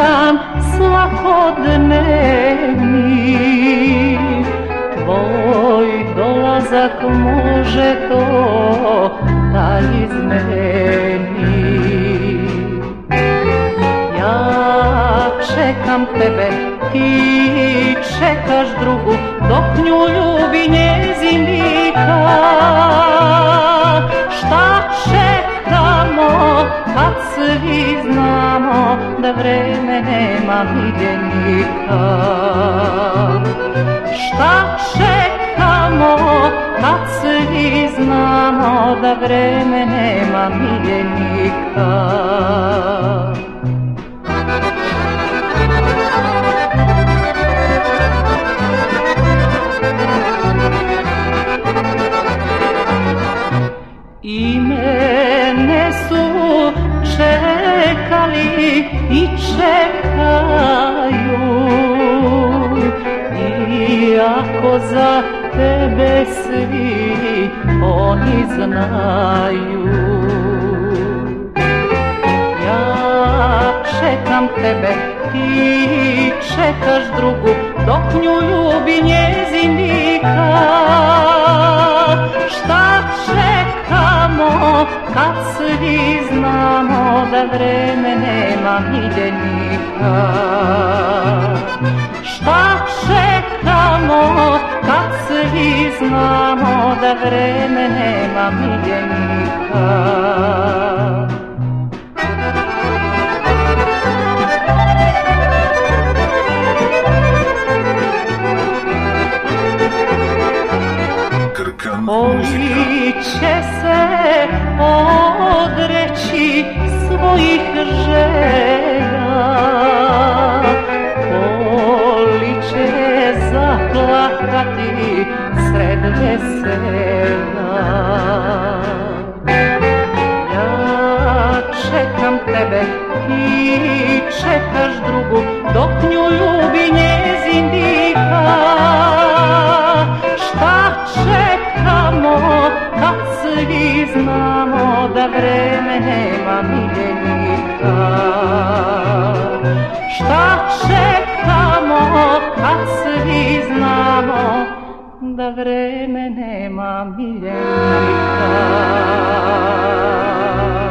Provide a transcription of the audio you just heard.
dan svakodnevni, tvoj dolazak može to da izmeni. Ja čekam tebe, ti čekaš drugu, dok nju ljubi njezin nikad. Šta čekamo kad svi znamo da vreme nema miljenika? Šta čekamo kad svi znamo da vreme nema miljenika? I mene su čekali i čekaju, iako za tebe svi oni znaju. Ja čekam tebe, ti čekaš drugu, dok nju ljubi njezin nikad. Šta čekamo kad svi znamo da vreme nema miljenika? Šta čekamo kad svi znamo da vreme nema miljenika? Koji će se odreći svojih želja, koji će zaplakati sred vesela. Ja čekam tebe, ti čekaš drugu, dok nju ljubi njezin nikad. Šta čekamo kad svi znamo da vreme nema miljenika? Šta čekamo kad svi znamo da vreme nema miljenika?